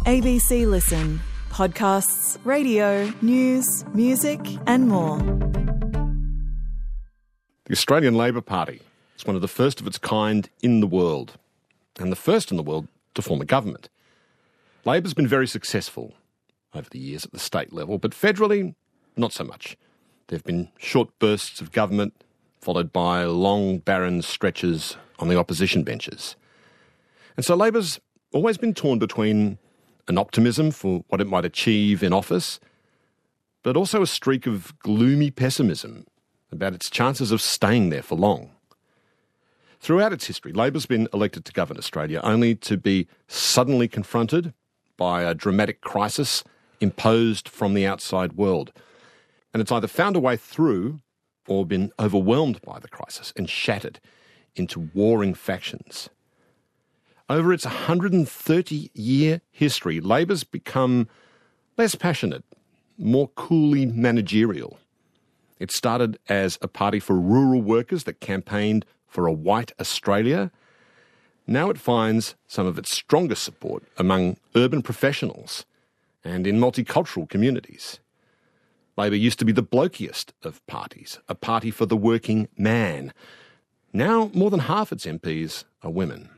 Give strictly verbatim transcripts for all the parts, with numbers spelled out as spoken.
A B C Listen. Podcasts, radio, news, music and more. The Australian Labor Party is one of the first of its kind in the world, and the first in the world to form a government. Labor's been very successful over the years at the state level, but federally, not so much. There have been short bursts of government, followed by long, barren stretches on the opposition benches. And so Labor's always been torn between an optimism for what it might achieve in office, but also a streak of gloomy pessimism about its chances of staying there for long. Throughout its history, Labor's been elected to govern Australia only to be suddenly confronted by a dramatic crisis imposed from the outside world. And it's either found a way through or been overwhelmed by the crisis and shattered into warring factions. Over its one hundred thirty year history, Labor's become less passionate, more coolly managerial. It started as a party for rural workers that campaigned for a white Australia. Now it finds some of its strongest support among urban professionals and in multicultural communities. Labor used to be the blokiest of parties, a party for the working man. Now more than half its M Ps are women.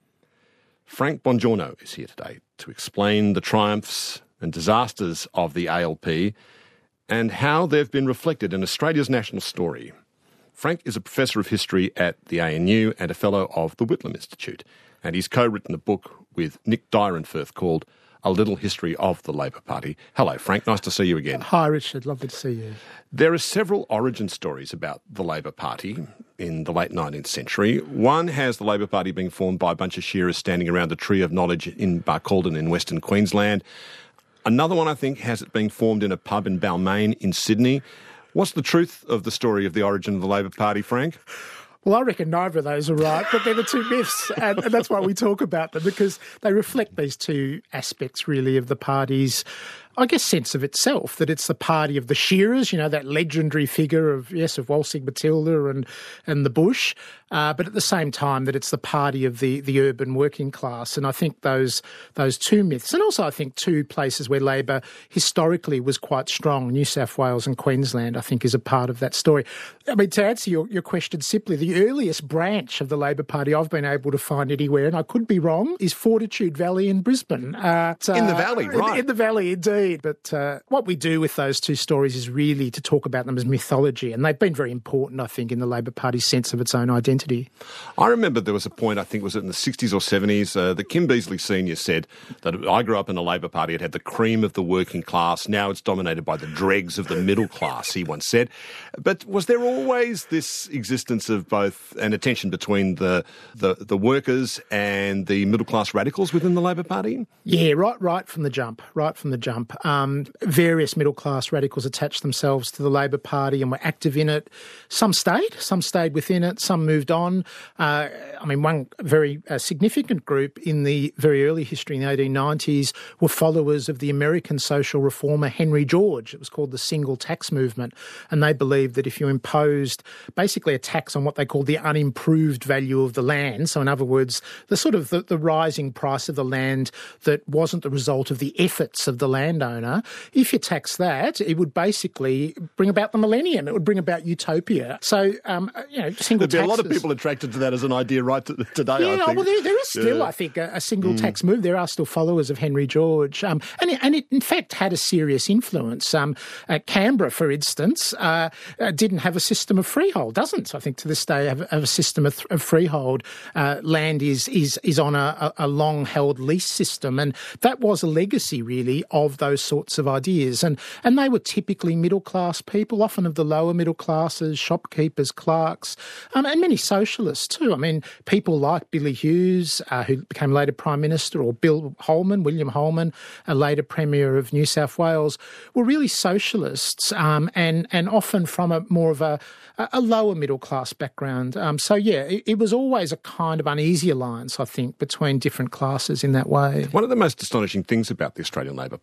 Frank Bongiorno is here today to explain the triumphs and disasters of the A L P and how they've been reflected in Australia's national story. Frank is a professor of history at the A N U and a fellow of the Whitlam Institute, and he's co-written a book with Nick Dyrenfurth called A Little History of the Labor Party. Hello, Frank. Nice to see you again. Hi, Richard. Lovely to see you. There are several origin stories about the Labor Party in the late nineteenth century. One has the Labor Party being formed by a bunch of shearers standing around the Tree of Knowledge in Barcaldine in Western Queensland. Another one, I think, has it being formed in a pub in Balmain in Sydney. What's the truth of the story of the origin of the Labor Party, Frank? Well, I reckon neither of those are right, but they're the two myths, and, and that's why we talk about them, because they reflect these two aspects, really, of the party's, I guess, sense of itself, that it's the party of the shearers, you know, that legendary figure of, yes, of Walsingham Matilda and, and the bush, uh, but at the same time that it's the party of the, the urban working class. And I think those those two myths, and also I think two places where Labor historically was quite strong, New South Wales and Queensland, I think is a part of that story. I mean, to answer your, your question simply, the earliest branch of the Labor Party I've been able to find anywhere, and I could be wrong, is Fortitude Valley in Brisbane. Uh, in the valley, right. In, in the valley, indeed. But uh, what we do with those two stories is really to talk about them as mythology, and they've been very important, I think, in the Labor Party's sense of its own identity. I remember there was a point, I think was it in the sixties or seventies, uh, that Kim Beazley Senior said that I grew up in the Labor Party, it had the cream of the working class, now it's dominated by the dregs of the middle class, he once said. But was there always this existence of both an attention between the, the, the workers and the middle class radicals within the Labor Party? Yeah, right, right from the jump, right from the jump. Um, various middle-class radicals attached themselves to the Labor Party and were active in it. Some stayed, some stayed within it, some moved on. Uh, I mean, one very uh, significant group in the very early history in the eighteen nineties were followers of the American social reformer Henry George. It was called the Single Tax Movement, and they believed that if you imposed basically a tax on what they called the unimproved value of the land, so in other words, the sort of the, the rising price of the land that wasn't the result of the efforts of the landowner, if you tax that, it would basically bring about the millennium. It would bring about utopia. So, um, you know, single There'd be taxes. a lot of people attracted to that as an idea right to, today, yeah, I think. well, there, there is still, yeah. I think, a, a single mm. tax move. There are still followers of Henry George. Um, and, it, and it, in fact, had a serious influence. Um, uh, Canberra, for instance, uh, uh, didn't have a system of freehold, doesn't, I think, to this day, have, have a system of, of freehold. Uh, land is, is, is on a, a long-held lease system. And that was a legacy, really, of those sorts of ideas. And and they were typically middle-class people, often of the lower middle classes, shopkeepers, clerks, um, and many socialists too. I mean, people like Billy Hughes, uh, who became later Prime Minister, or Bill Holman, William Holman, a later Premier of New South Wales, were really socialists um, and, and often from a more of a, a lower middle-class background. Um, so, yeah, it, it was always a kind of uneasy alliance, I think, between different classes in that way. One of the most astonishing things about the Australian Labor Party is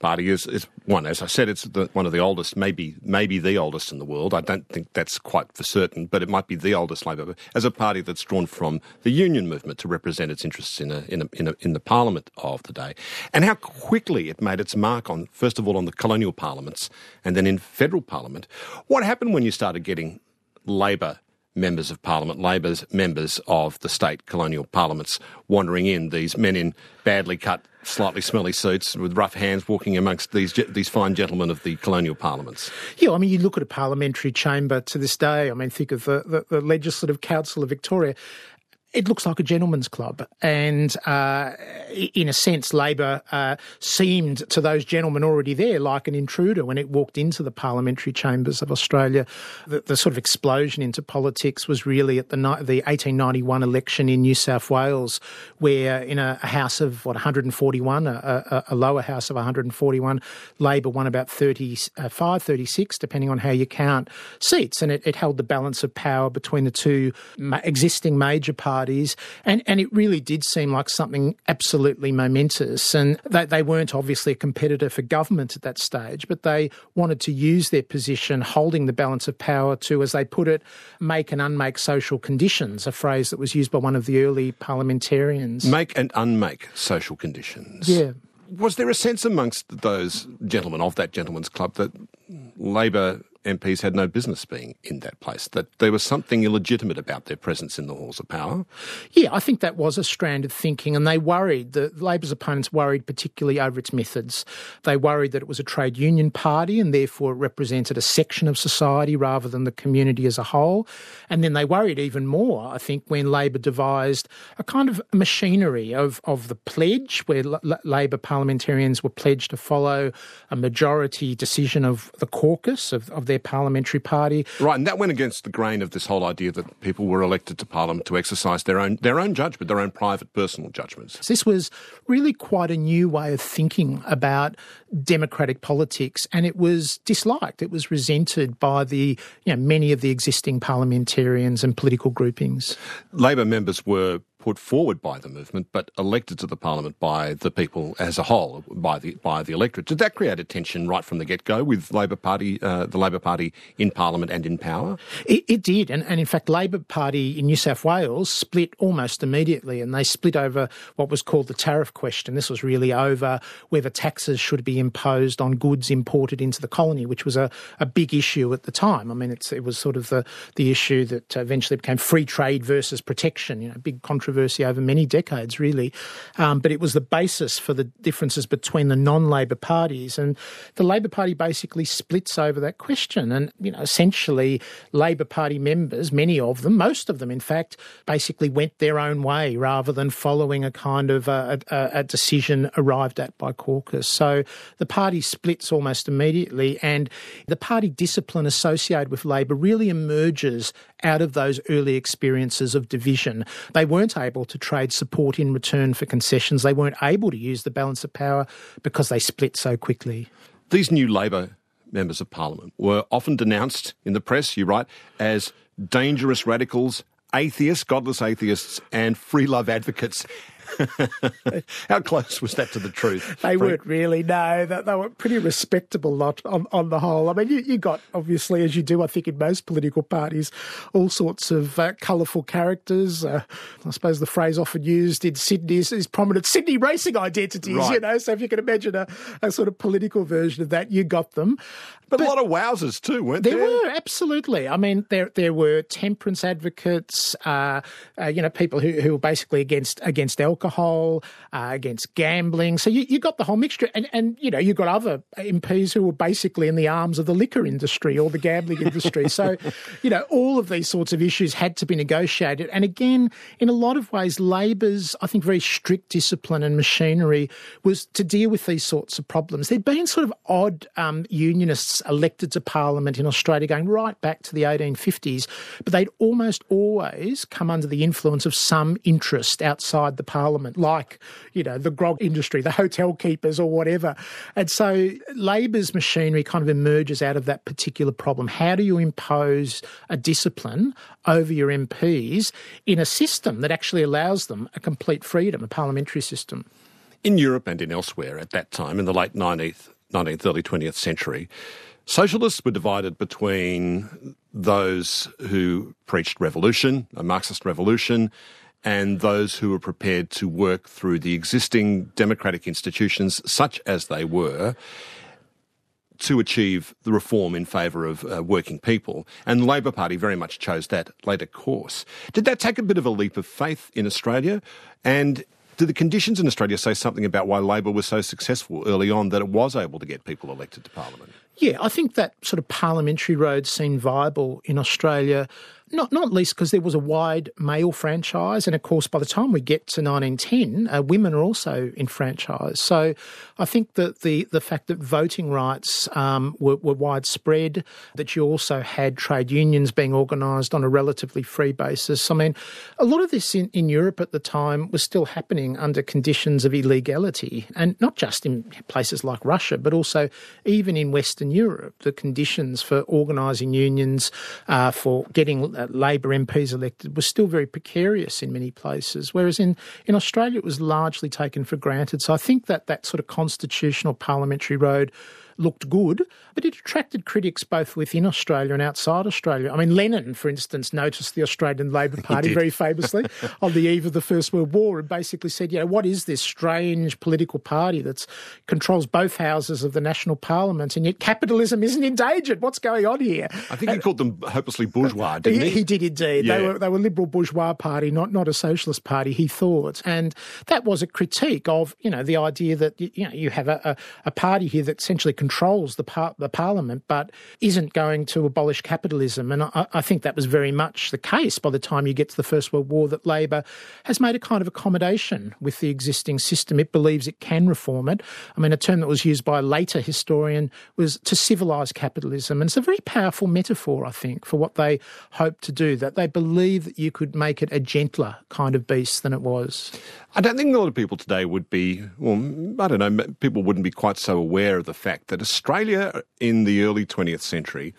is, is one, as I said, it's the, one of the oldest, maybe maybe the oldest in the world. I don't think that's quite for certain, but it might be the oldest Labor as a party that's drawn from the union movement to represent its interests in a, in a, in, a, in the parliament of the day, and how quickly it made its mark on, first of all, on the colonial parliaments and then in federal parliament. What happened when you started getting Labor members of parliament, Labor's members of the state colonial parliaments wandering in, these men in badly cut, slightly smelly suits with rough hands walking amongst these these fine gentlemen of the colonial parliaments? Yeah, I mean, you look at a parliamentary chamber to this day, I mean, think of the, the, the Legislative Council of Victoria. It looks like a gentleman's club, and uh, in a sense, Labor uh, seemed to those gentlemen already there like an intruder when it walked into the parliamentary chambers of Australia. The, the sort of explosion into politics was really at the, the eighteen ninety-one election in New South Wales, where in a, a house of, what, one hundred forty-one, a, a, a lower house of one hundred forty-one, Labor won about thirty-five, thirty-six, depending on how you count, seats, and it, it held the balance of power between the two ma- existing major parties. And, and it really did seem like something absolutely momentous. And they, they weren't obviously a competitor for government at that stage, but they wanted to use their position holding the balance of power to, as they put it, make and unmake social conditions, a phrase that was used by one of the early parliamentarians. Make and unmake social conditions. Yeah. Was there a sense amongst those gentlemen of that gentleman's club that Labor M Ps had no business being in that place, that there was something illegitimate about their presence in the halls of power? Yeah, I think that was a strand of thinking, and they worried, the Labor's opponents worried particularly over its methods. They worried that it was a trade union party and therefore it represented a section of society rather than the community as a whole. And then they worried even more, I think, when Labor devised a kind of machinery of, of the pledge, where L- Labor parliamentarians were pledged to follow a majority decision of the caucus of, of their parliamentary party. Right, and that went against the grain of this whole idea that people were elected to Parliament to exercise their own their own judgment, their own private personal judgments. This was really quite a new way of thinking about democratic politics, and it was disliked. It was resented by the you know many of the existing parliamentarians and political groupings. Labor members were put forward by the movement, but elected to the parliament by the people as a whole, by the by the electorate. Did that create a tension right from the get-go with Labor Party, uh, the Labor Party in parliament and in power? It, it did, and, and in fact, Labor Party in New South Wales split almost immediately, and they split over what was called the tariff question. This was really over whether taxes should be imposed on goods imported into the colony, which was a, a big issue at the time. I mean, it's, it was sort of the, the issue that eventually became free trade versus protection, you know, big controversy over many decades, really. Um, but it was the basis for the differences between the non-Labor parties. And the Labor Party basically splits over that question. And, you know, essentially Labor Party members, many of them, most of them, in fact, basically went their own way rather than following a kind of a, a, a decision arrived at by caucus. So the party splits almost immediately, and the party discipline associated with Labor really emerges out of those early experiences of division. They weren't able to trade support in return for concessions. They weren't able to use the balance of power because they split so quickly. These new Labor members of Parliament were often denounced in the press, you write, as dangerous radicals, atheists, godless atheists, and free love advocates. How close was that to the truth? They weren't really, no. They, they were a pretty respectable lot on, on the whole. I mean, you, you got, obviously, as you do, I think, in most political parties, all sorts of uh, colourful characters. Uh, I suppose the phrase often used in Sydney is, is prominent Sydney racing identities, right. you know. So if you can imagine a, a sort of political version of that, you got them. But, but a lot of wowsers too, weren't there? There were, absolutely. I mean, there there were temperance advocates, uh, uh, you know, people who, who were basically against against alcohol, uh, against gambling. So you, you got the whole mixture. And, and, you know, you got other M Ps who were basically in the arms of the liquor industry or the gambling industry. So, you know, all of these sorts of issues had to be negotiated. And again, in a lot of ways, Labor's, I think, very strict discipline and machinery was to deal with these sorts of problems. There'd been sort of odd um, unionists elected to Parliament in Australia going right back to the eighteen fifties, but they'd almost always come under the influence of some interest outside the Parliament, like, you know, the grog industry, the hotel keepers or whatever. And so Labor's machinery kind of emerges out of that particular problem. How do you impose a discipline over your M Ps in a system that actually allows them a complete freedom, a parliamentary system? In Europe and in elsewhere at that time, in the late nineteenth, nineteenth, early twentieth century, socialists were divided between those who preached revolution, a Marxist revolution, and those who were prepared to work through the existing democratic institutions, such as they were, to achieve the reform in favour of uh, working people. And the Labor Party very much chose that later course. Did that take a bit of a leap of faith in Australia? And do the conditions in Australia say something about why Labor was so successful early on that it was able to get people elected to Parliament? Yeah, I think that sort of parliamentary road seemed viable in Australia, not not least because there was a wide male franchise, and of course by the time we get to nineteen ten, uh, women are also enfranchised. So I think that the, the fact that voting rights um, were, were widespread, that you also had trade unions being organised on a relatively free basis. I mean, a lot of this in, in Europe at the time was still happening under conditions of illegality, and not just in places like Russia, but also even in Western Europe, the conditions for organising unions, uh, for getting uh, Labor M Ps elected was still very precarious in many places, whereas in, in Australia it was largely taken for granted. So I think that that sort of constitutional parliamentary road looked good, but it attracted critics both within Australia and outside Australia. I mean, Lenin, for instance, noticed the Australian Labor Party very famously on the eve of the First World War and basically said, you know, what is this strange political party that controls both houses of the national parliament, and yet capitalism isn't endangered? What's going on here? I think he uh, called them hopelessly bourgeois, didn't he? He, he did indeed. Yeah. They were they were liberal bourgeois party, not not a socialist party, he thought. And that was a critique of, you know, the idea that, you know, you have a, a, a party here that essentially controls the par- the parliament but isn't going to abolish capitalism. And I, I think that was very much the case by the time you get to the First World War, that Labor has made a kind of accommodation with the existing system. It believes it can reform it. I mean, a term that was used by a later historian was to civilise capitalism. And it's a very powerful metaphor, I think, for what they hope to do, that they believe that you could make it a gentler kind of beast than it was. I don't think a lot of people today would be, well, I don't know, people wouldn't be quite so aware of the fact that Australia in the early twentieth century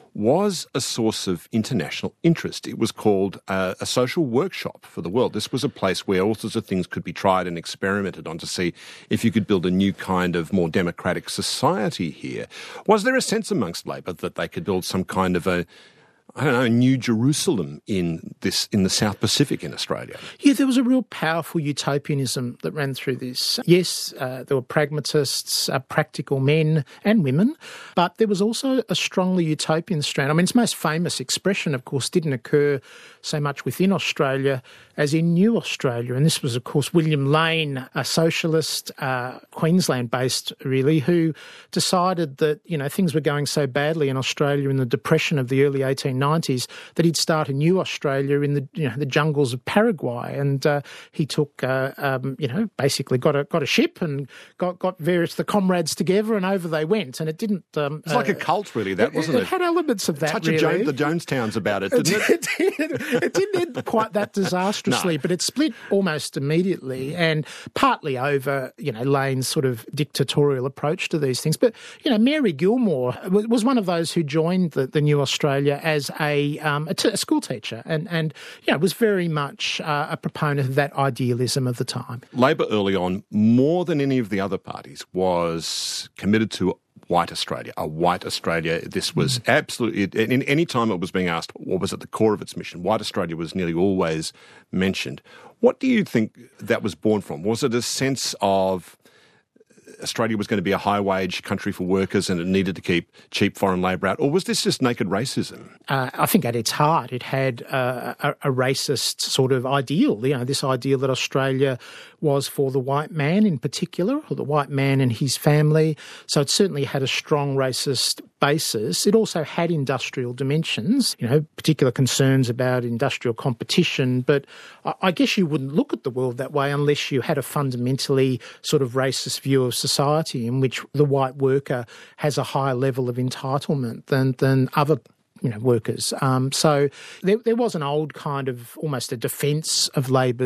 was a source of international interest. It was called uh, a social workshop for the world. This was a place where all sorts of things could be tried and experimented on to see if you could build a new kind of more democratic society here. Was there a sense amongst Labor that they could build some kind of a I don't know, New Jerusalem in this in the South Pacific in Australia? Yeah, there was a real powerful utopianism that ran through this. Yes, uh, there were pragmatists, uh, practical men and women, but there was also a strongly utopian strand. I mean, its most famous expression, of course, didn't occur so much within Australia as in New Australia. And this was, of course, William Lane, a socialist, uh, Queensland-based really, who decided that, you know, things were going so badly in Australia in the depression of the early eighteen nineties that he'd start a new Australia in the, you know, the jungles of Paraguay. And uh, he took, uh, um, you know, basically got a got a ship and got, got various the comrades together, and over they went. And it didn't... Um, it's like uh, a cult, really, that, wasn't it? It had elements of that, Touch really. of Jones, the Jonestowns about it, didn't it? It, did. It didn't end quite that disastrously, no. But it split almost immediately, and partly over, you know, Lane's sort of dictatorial approach to these things. But, you know, Mary Gilmore was one of those who joined the, the New Australia as a, um, a, t- a school teacher, and, and you know, was very much uh, a proponent of that idealism of the time. Labor early on, more than any of the other parties, was committed to white Australia, a white Australia. This was mm. absolutely, in any time it was being asked what was at the core of its mission, white Australia was nearly always mentioned. What do you think that was born from? Was it a sense of Australia was going to be a high-wage country for workers and it needed to keep cheap foreign labour out, or was this just naked racism? Uh, I think at its heart it had uh, a, a racist sort of ideal, you know, this ideal that Australia was for the white man in particular, or the white man and his family. So it certainly had a strong racist basis. It also had industrial dimensions, you know, particular concerns about industrial competition. But I, I guess you wouldn't look at the world that way unless you had a fundamentally sort of racist view of society in which the white worker has a higher level of entitlement than, than other you know, workers. Um, so there, there was an old kind of almost a defence of Labor's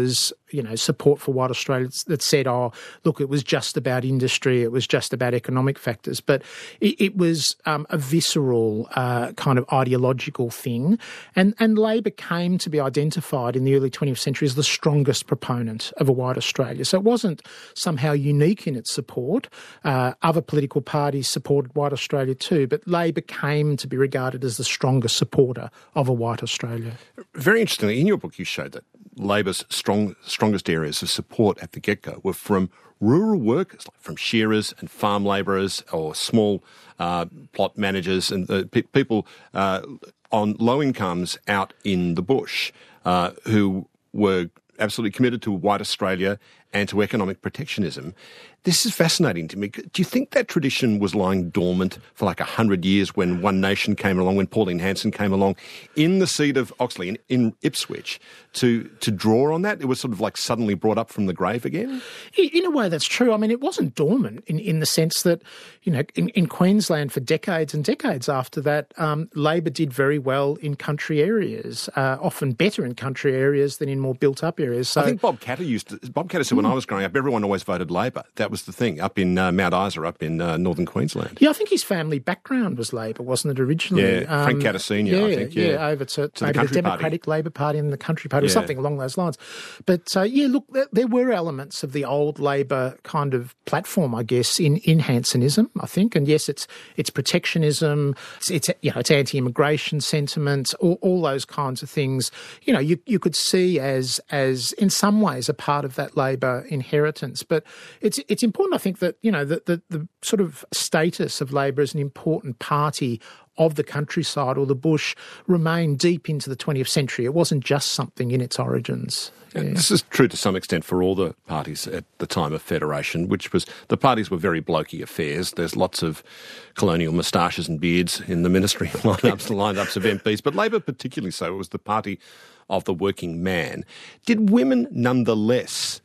you know, support for White Australia that said, oh, look, it was just about industry, it was just about economic factors. But it, it was um, a visceral uh, kind of ideological thing. And, and Labor came to be identified in the early twentieth century as the strongest proponent of a White Australia. So it wasn't somehow unique in its support. Uh, other political parties supported White Australia too, but Labor came to be regarded as the strongest supporter of a White Australia. Very interestingly, in your book you showed that Labor's strong, strongest areas of support at the get-go were from rural workers, like from shearers and farm labourers or small uh, plot managers and uh, pe- people uh, on low incomes out in the bush uh, who were absolutely committed to White Australia and to economic protectionism. This is fascinating to me. Do you think that tradition was lying dormant for like a hundred years when One Nation came along, when Pauline Hanson came along in the seat of Oxley, in, in Ipswich, to, to draw on that? It was sort of like suddenly brought up from the grave again? In a way, that's true. I mean, it wasn't dormant in, in the sense that, you know, in, in Queensland for decades and decades after that, um, Labor did very well in country areas, uh, often better in country areas than in more built-up areas. So, I think Bob Catter used to, Bob Catter said mm. when I was growing up, everyone always voted Labor. That was the thing, up in uh, Mount Isa, up in uh, northern Queensland. Yeah, I think his family background was Labor, wasn't it, originally? Yeah, Frank um, Catter Senior, yeah, I think. Yeah, yeah over to, to maybe the, the Democratic Party. Labor Party and the Country Party, yeah. or something along those lines. But, uh, yeah, look, there, there were elements of the old Labor kind of platform, I guess, in, in Hansonism, I think. And, yes, it's it's protectionism, it's, it's you know, it's anti-immigration sentiment, all, all those kinds of things. You know, you, you could see as, as, in some ways, a part of that Labor inheritance. But it's it's important, I think, that, you know, the, the, the sort of status of Labor as an important party of the countryside or the bush remained deep into the twentieth century. It wasn't just something in its origins. Yeah. This is true to some extent for all the parties at the time of Federation, which was, the parties were very blokey affairs. There's lots of colonial moustaches and beards in the ministry lineups and lineups of M Ps, but Labor particularly so. It was the party of the working man. Did women nonetheless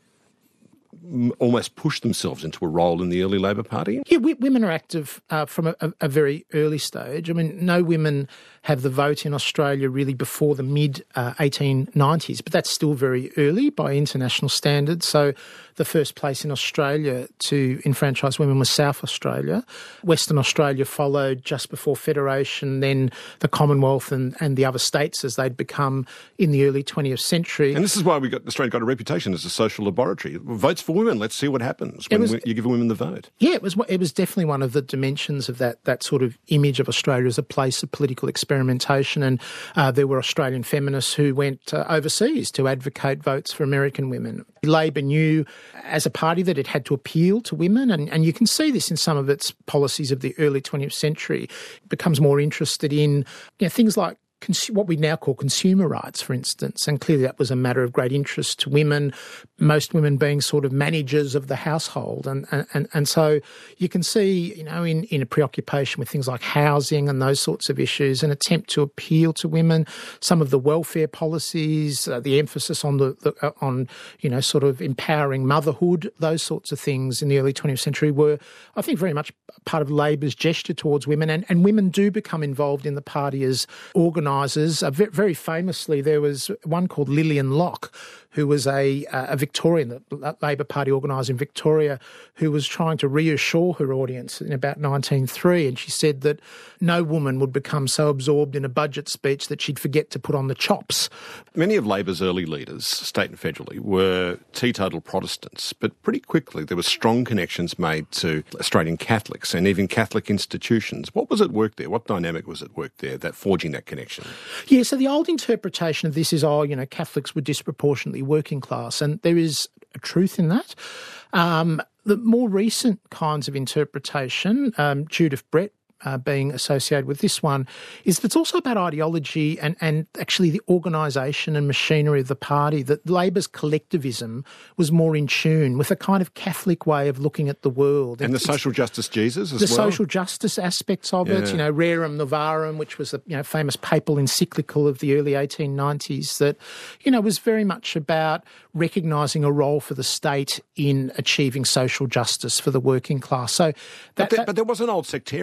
almost push themselves into a role in the early Labor Party? Yeah, we, women are active uh, from a, a very early stage. I mean, no women have the vote in Australia really before the mid uh, eighteen nineties, but that's still very early by international standards. So the first place in Australia to enfranchise women was South Australia. Western Australia followed just before Federation, then the Commonwealth and, and the other states as they'd become in the early twentieth century. And this is why we got Australia got a reputation as a social laboratory. Votes for women, let's see what happens when was, you give women the vote. Yeah, it was it was definitely one of the dimensions of that that sort of image of Australia as a place of political experimentation. And uh, there were Australian feminists who went uh, overseas to advocate votes for American women. Labor knew as a party that it had to appeal to women, and, and you can see this in some of its policies of the early twentieth century. It becomes more interested in, you know, things like what we now call consumer rights, for instance, and clearly that was a matter of great interest to women, most women being sort of managers of the household. And and, and so you can see, you know, in, in a preoccupation with things like housing and those sorts of issues, an attempt to appeal to women, some of the welfare policies, uh, the emphasis on, the, the uh, on, you know, sort of empowering motherhood, those sorts of things in the early twentieth century were, I think, very much part of Labor's gesture towards women. And, and women do become involved in the party as organisers. Uh, very famously, there was one called Lillian Locke, who was a, a Victorian, the Labor Party organiser in Victoria, who was trying to reassure her audience in about nineteen oh three, and she said that no woman would become so absorbed in a budget speech that she'd forget to put on the chops. Many of Labor's early leaders, state and federally, were teetotal Protestants, but pretty quickly there were strong connections made to Australian Catholics and even Catholic institutions. What was at work there? What dynamic was at work there, that forging that connection? Yeah, so the old interpretation of this is, oh, you know, Catholics were disproportionately working class, and there is a truth in that. Um, the more recent kinds of interpretation, um, Judith Brett uh, being associated with this one, is that it's also about ideology and, and actually the organisation and machinery of the party, that Labor's collectivism was more in tune with a kind of Catholic way of looking at the world. And it's, the social justice Jesus as the well? The social justice aspects of yeah. it, you know, Rerum Novarum, which was the you know, famous papal encyclical of the early eighteen nineties that, you know, was very much about recognising a role for the state in achieving social justice for the working class. So, that, but, there, that, but there was an old sectarianism in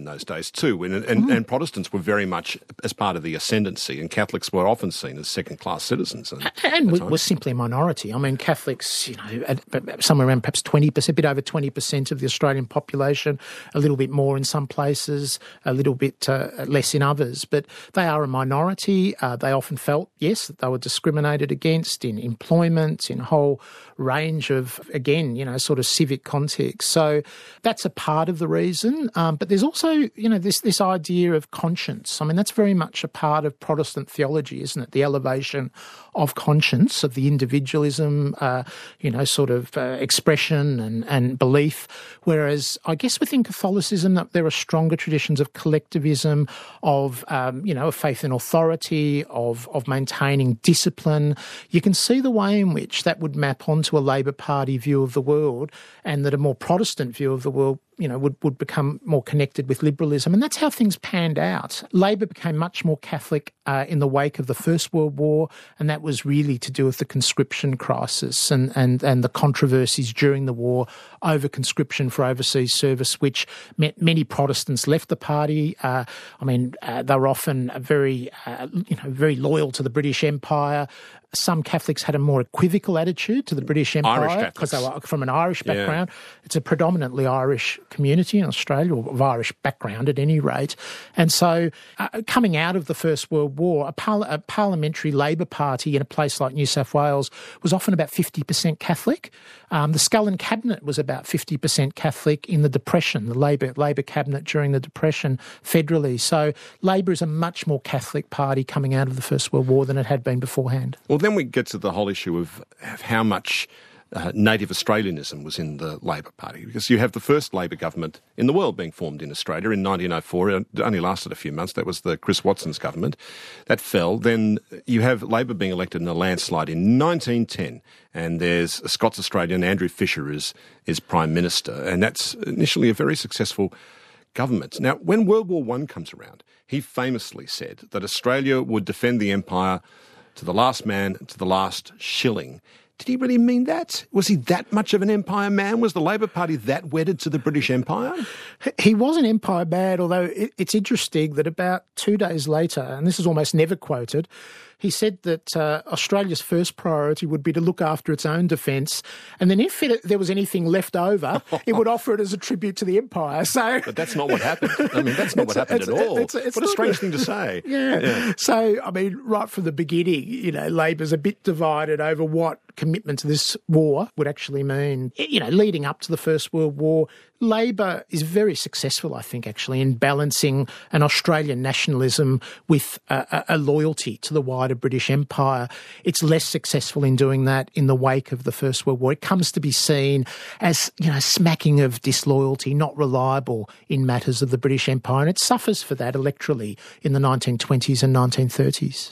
those days too, and, and, mm. and Protestants were very much as part of the ascendancy, and Catholics were often seen as second-class citizens. And, and we were simply a minority. I mean, Catholics, you know, at, somewhere around perhaps twenty percent, a bit over twenty percent of the Australian population, a little bit more in some places, a little bit uh, less in others, but they are a minority. Uh, they often felt, yes, that they were discriminated against in employment, in a whole range of, again, you know, sort of civic context. So that's a part of the reason. Um, but there's also, you know, this this idea of conscience. I mean, that's very much a part of Protestant theology, isn't it? The elevation of conscience, of the individualism, uh, you know, sort of uh, expression and, and belief. Whereas I guess within Catholicism that there are stronger traditions of collectivism, of, um, you know, of faith in authority, of, of maintaining discipline. You can see the way in which that would map onto a Labor Party view of the world, and that a more Protestant view of the world, you know, would, would become more connected with liberalism. And that's how things panned out. Labor became much more Catholic uh, in the wake of the First World War, and that was really to do with the conscription crisis and, and, and the controversies during the war over conscription for overseas service, which meant many Protestants left the party. Uh, I mean, uh, they were often very, uh, you know, very loyal to the British Empire. Some Catholics had a more equivocal attitude to the British Empire because they were from an Irish background. Yeah. It's a predominantly Irish community in Australia, or of Irish background at any rate. And so uh, coming out of the First World War, a, par- a parliamentary Labor Party in a place like New South Wales was often about fifty percent Catholic. Um, the Scullin Cabinet was about fifty percent Catholic in the Depression, the Labor, Labor Cabinet during the Depression federally. So Labor is a much more Catholic party coming out of the First World War than it had been beforehand. Well, then we get to the whole issue of, of how much uh, native Australianism was in the Labor Party, because you have the first Labor government in the world being formed in Australia in nineteen oh four. It only lasted a few months. That was the Chris Watson's government. That fell. Then you have Labor being elected in a landslide in nineteen ten, and there's a Scots-Australian, Andrew Fisher, is, is Prime Minister, and that's initially a very successful government. Now, when World War One comes around, he famously said that Australia would defend the empire to the last man, to the last shilling. Did he really mean that? Was he that much of an empire man? Was the Labor Party that wedded to the British Empire? He was an empire man, although it's interesting that about two days later, and this is almost never quoted, he said that uh, Australia's first priority would be to look after its own defence, and then if it, there was anything left over, it would offer it as a tribute to the empire. So, but that's not what happened. I mean, that's not what happened at all. It's, it's what a strange thing to say. Yeah. yeah. So, I mean, right from the beginning, you know, Labor's a bit divided over what commitment to this war would actually mean. You know, leading up to the First World War, Labor is very successful, I think, actually, in balancing an Australian nationalism with a, a loyalty to the wider British Empire. It's less successful in doing that in the wake of the First World War. It comes to be seen as, you know, smacking of disloyalty, not reliable in matters of the British Empire, and it suffers for that electorally in the nineteen twenties and nineteen thirties.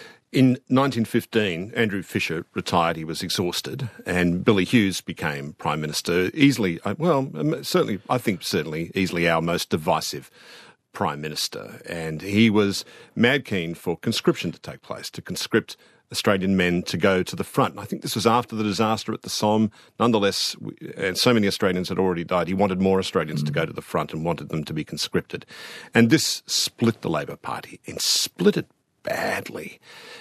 In nineteen fifteen, Andrew Fisher retired. He was exhausted, and Billy Hughes became Prime Minister. Easily, well, certainly, I think certainly easily our most divisive Prime Minister. And he was mad keen for conscription to take place, to conscript Australian men to go to the front. And I think this was after the disaster at the Somme. Nonetheless, and so many Australians had already died, he wanted more Australians mm. to go to the front and wanted them to be conscripted. And this split the Labor Party, and split it badly.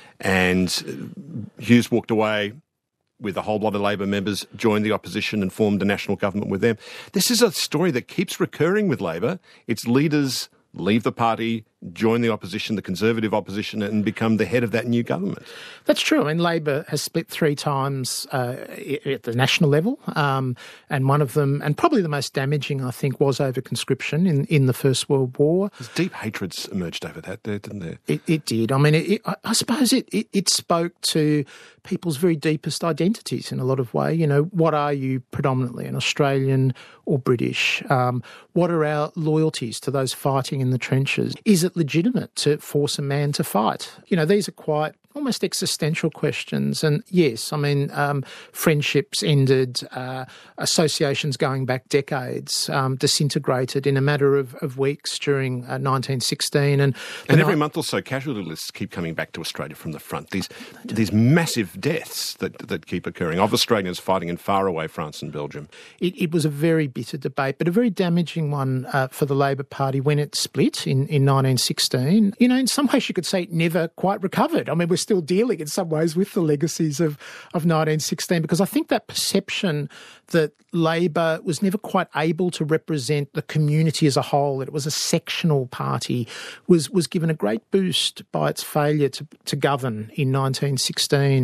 And Hughes walked away with a whole lot of Labor members, joined the opposition and formed a national government with them. This is a story that keeps recurring with Labor. Its leaders leave the party, join the opposition, the Conservative opposition, and become the head of that new government. That's true. I mean, Labor has split three times uh, at the national level, um, and one of them, and probably the most damaging, I think, was over conscription in, in the First World War. There's deep hatreds emerged over that there, didn't there? It, it did. I mean, it, it, I suppose it, it, it spoke to people's very deepest identities in a lot of ways. You know, what are you predominantly, an Australian or British? Um, what are our loyalties to those fighting in the trenches? Is it legitimate to force a man to fight? You know, these are quite almost existential questions. And yes, I mean, um, friendships ended, uh, associations going back decades um, disintegrated in a matter of, of weeks during uh, nineteen sixteen. And, and every ni- month or so, casualty lists keep coming back to Australia from the front. These these massive deaths that, that keep occurring of Australians fighting in faraway France and Belgium. It, it was a very bitter debate, but a very damaging one uh, for the Labor Party when it split in, in nineteen sixteen. You know, in some ways you could say it never quite recovered. I mean, we're still dealing in some ways with the legacies of, of nineteen sixteen, because I think that perception that Labor was never quite able to represent the community as a whole, that it was a sectional party, was, was given a great boost by its failure to, to govern in nineteen sixteen.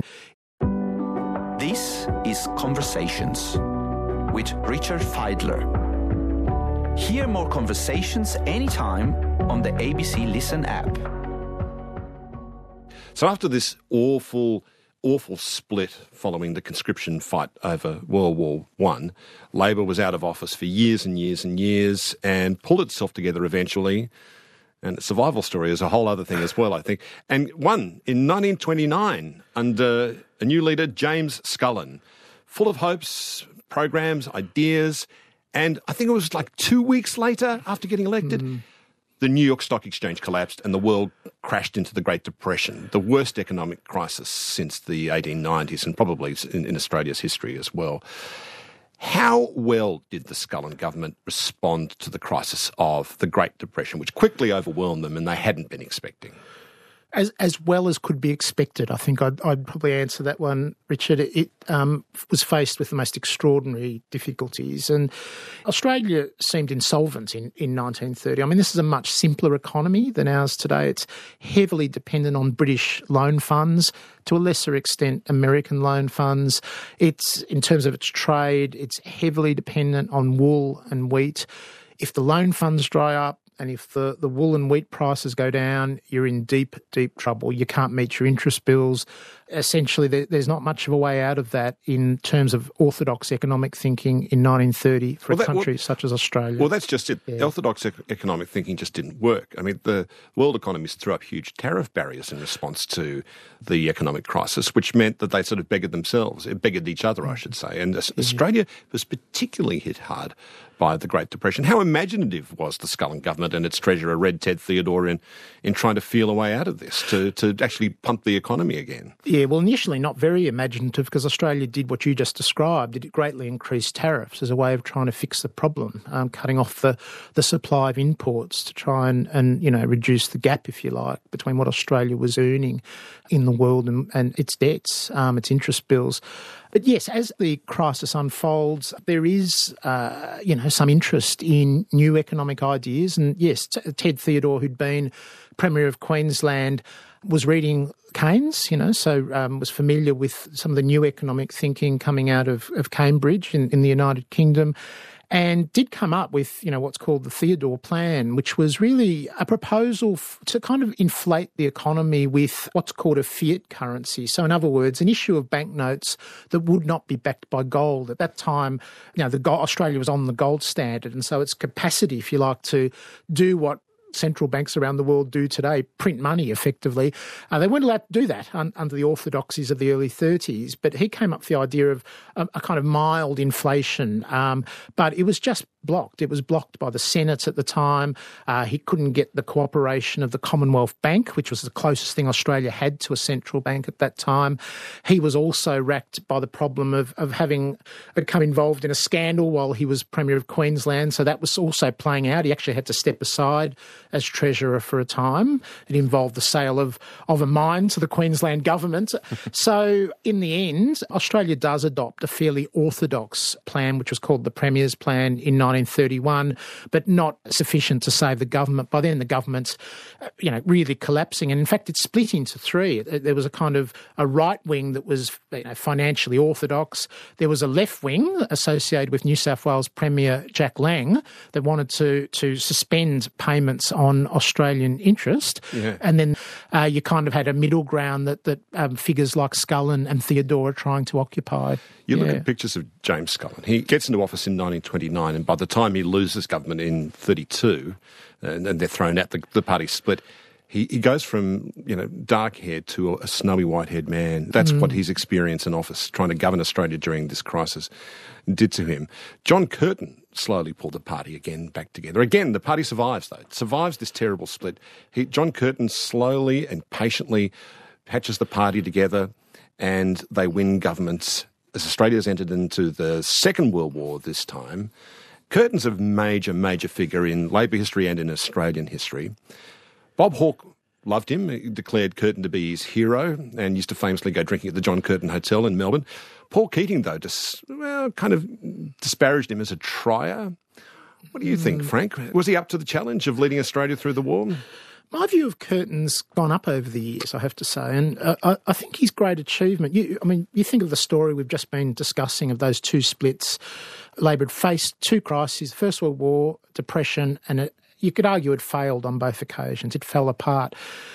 This is Conversations with Richard Fidler. Hear more conversations anytime on the A B C Listen app. So after this awful, awful split following the conscription fight over World War One, Labor was out of office for years and years and years and pulled itself together eventually. And the survival story is a whole other thing as well, I think. And won in nineteen twenty-nine under a new leader, James Scullin, full of hopes, programs, ideas. And I think it was like two weeks later after getting elected, mm. the New York Stock Exchange collapsed and the world crashed into the Great Depression, the worst economic crisis since the eighteen nineties and probably in, in Australia's history as well. How well did the Scullin government respond to the crisis of the Great Depression, which quickly overwhelmed them and they hadn't been expecting? As as well as could be expected, I think I'd, I'd probably answer that one, Richard. It um, was faced with the most extraordinary difficulties, and Australia seemed insolvent in, in nineteen thirty. I mean, this is a much simpler economy than ours today. It's heavily dependent on British loan funds, to a lesser extent American loan funds. It's, in terms of its trade, it's heavily dependent on wool and wheat. If the loan funds dry up, and if the, the wool and wheat prices go down, you're in deep, deep trouble. You can't meet your interest bills. Essentially, there, there's not much of a way out of that in terms of orthodox economic thinking in nineteen thirty for well, a that, country well, such as Australia. Well, that's just it. Yeah. Orthodox ec- economic thinking just didn't work. I mean, the world economies threw up huge tariff barriers in response to the economic crisis, which meant that they sort of beggared themselves, beggared each other, I should say. And mm-hmm. Australia was particularly hit hard by the Great Depression. How imaginative was the Scullin government and its treasurer, Red Ted Theodore, in, in trying to feel a way out of this, to, to actually pump the economy again? Yeah, well, initially not very imaginative, because Australia did what you just described. It greatly increased tariffs as a way of trying to fix the problem, um, cutting off the, the supply of imports to try and, and, you know, reduce the gap, if you like, between what Australia was earning in the world and, and its debts, um, its interest bills. But yes, as the crisis unfolds, there is, uh, you know, some interest in new economic ideas. And yes, Ted Theodore, who'd been Premier of Queensland, was reading Keynes, you know, so um, was familiar with some of the new economic thinking coming out of, of Cambridge in, in the United Kingdom, and did come up with, you know, what's called the Theodore Plan, which was really a proposal f- to kind of inflate the economy with what's called a fiat currency. So in other words, an issue of banknotes that would not be backed by gold. At that time, you know, the gold, Australia was on the gold standard, and so its capacity, if you like, to do what central banks around the world do today, print money effectively. Uh, they weren't allowed to do that un- under the orthodoxies of the early thirties, but he came up with the idea of a, a kind of mild inflation, um, but it was just blocked. It was blocked by the Senate at the time. Uh, he couldn't get the cooperation of the Commonwealth Bank, which was the closest thing Australia had to a central bank at that time. He was also racked by the problem of, of having become involved in a scandal while he was Premier of Queensland, so that was also playing out. He actually had to step aside as Treasurer for a time. It involved the sale of, of a mine to the Queensland government. So in the end, Australia does adopt a fairly orthodox plan, which was called the Premier's Plan in nineteen thirty-one, but not sufficient to save the government. By then, the government's, you know, really collapsing. And in fact, it split into three. There was a kind of a right wing that was, you know, financially orthodox. There was a left wing associated with New South Wales Premier Jack Lang that wanted to, to suspend payments on Australian interest. Yeah. And then uh, you kind of had a middle ground that, that um, figures like Scullin and Theodore are trying to occupy. You yeah. look at pictures of James Scullin. He gets into office in nineteen twenty-nine, and by the time he loses government in thirty-two, and, and they're thrown out, the, the party split, He he goes from, you know, dark-haired to a snowy white-haired man. That's mm. what his experience in office, trying to govern Australia during this crisis, did to him. John Curtin slowly pulled the party again back together. Again, the party survives, though. It survives this terrible split. He, John Curtin slowly and patiently patches the party together, and they win governments as Australia's entered into the Second World War this time. Curtin's a major, major figure in Labor history and in Australian history. Bob Hawke loved him. He declared Curtin to be his hero and used to famously go drinking at the John Curtin Hotel in Melbourne. Paul Keating, though, just, well, kind of disparaged him as a trier. What do you think, Frank? Was he up to the challenge of leading Australia through the war? My view of Curtin's gone up over the years, I have to say, and uh, I, I think his great achievement, you, I mean, you think of the story we've just been discussing of those two splits. Labor had faced two crises, First World War, Depression, and it, you could argue it failed on both occasions. It fell apart.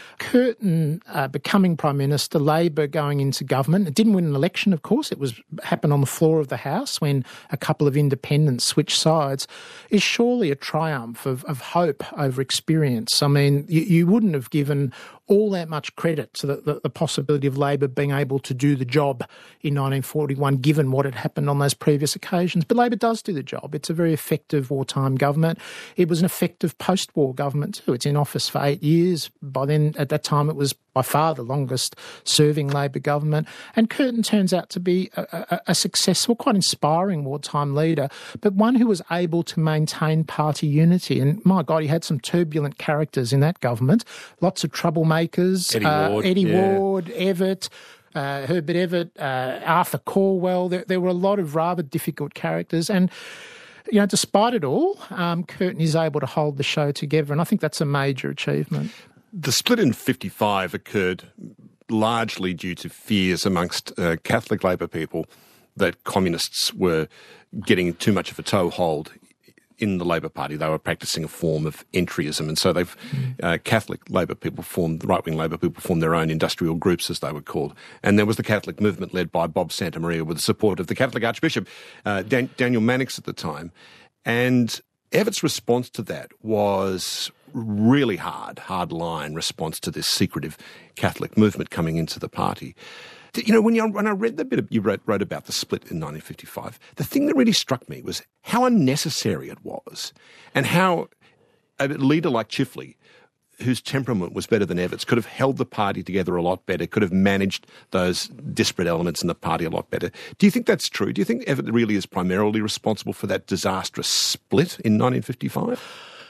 Curtin uh, becoming Prime Minister, Labor going into government. It didn't win an election, of course. It was happened on the floor of the House when a couple of independents switched sides, is surely a triumph of, of hope over experience. I mean, you, you wouldn't have given all that much credit to the, the, the possibility of Labor being able to do the job in nineteen forty-one, given what had happened on those previous occasions. But Labor does do the job. It's a very effective wartime government. It was an effective post-war government too. It's in office for eight years. By then, at that time, it was by far the longest serving Labor government. And Curtin turns out to be a, a, a successful, quite inspiring wartime leader, but one who was able to maintain party unity. And my God, he had some turbulent characters in that government. Lots of troublemakers. Eddie uh, Ward. Eddie yeah. Ward, Evatt, uh, Herbert Evatt, uh, Arthur Calwell. There, there were a lot of rather difficult characters. And you know, despite it all, um, Curtin is able to hold the show together, and I think that's a major achievement. The split in fifty-five occurred largely due to fears amongst uh, Catholic Labor people that communists were getting too much of a toehold in the Labor Party. They were practising a form of entryism, and so they've mm. uh, Catholic Labor people formed, right-wing Labor people formed their own industrial groups, as they were called. And there was the Catholic movement led by Bob Santamaria with the support of the Catholic Archbishop, uh, Dan- Daniel Mannix at the time. And Evatt's response to that was really hard, hard-line response to this secretive Catholic movement coming into the party. You know, when, you, when I read the bit you wrote, wrote about the split in nineteen fifty-five, the thing that really struck me was how unnecessary it was, and how a leader like Chifley, whose temperament was better than Evatt's, could have held the party together a lot better, could have managed those disparate elements in the party a lot better. Do you think that's true? Do you think Evatt really is primarily responsible for that disastrous split in nineteen fifty-five?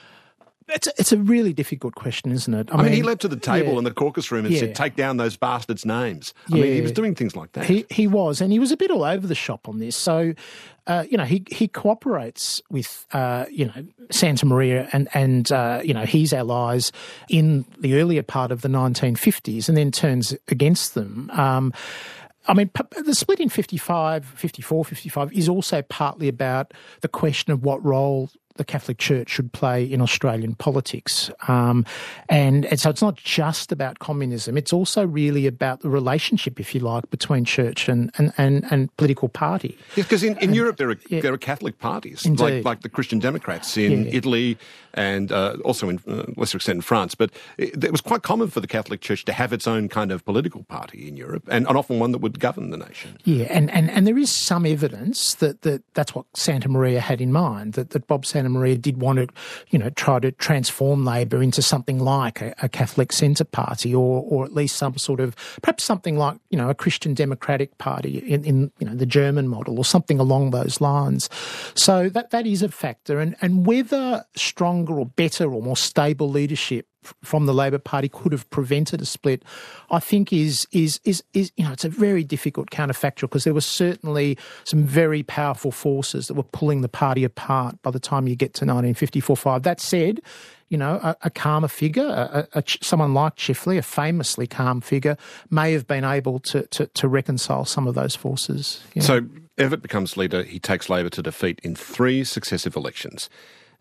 It's a, it's a really difficult question, isn't it? I, I mean, mean, he leapt to the table yeah, in the caucus room and yeah. said, take down those bastards' names. I yeah. mean, he was doing things like that. He he was, and he was a bit all over the shop on this. So, uh, you know, he he cooperates with, uh, you know, Santamaria and, and uh, you know, his allies in the earlier part of the nineteen fifties and then turns against them. Um, I mean, the split in fifty-five, fifty-four, fifty-five is also partly about the question of what role the Catholic Church should play in Australian politics. Um, and, and so it's not just about communism, it's also really about the relationship, if you like, between church and, and, and, and political party. Yes, because in, in and, Europe there are, yeah. there are Catholic parties, Indeed. like, like the Christian Democrats in yeah. Italy and uh, also in uh, lesser extent in France. But it, it was quite common for the Catholic Church to have its own kind of political party in Europe, and, and often one that would govern the nation. Yeah, and, and, and there is some evidence that, that that's what Santamaria had in mind, that, that Bob Santamaria did want to, you know, try to transform Labor into something like a, a Catholic centre party, or or at least some sort of, perhaps something like, you know, a Christian Democratic Party in, in you know, the German model, or something along those lines. So that that is a factor, and, and whether stronger or better or more stable leadership from the Labor Party could have prevented a split, I think is is is is you know, it's a very difficult counterfactual, because there were certainly some very powerful forces that were pulling the party apart by the time you get to nineteen fifty-four five. That said, you know, a, a calmer figure, a, a, someone like Chifley, a famously calm figure, may have been able to to, to reconcile some of those forces. You know. So Evatt becomes leader. He takes Labor to defeat in three successive elections.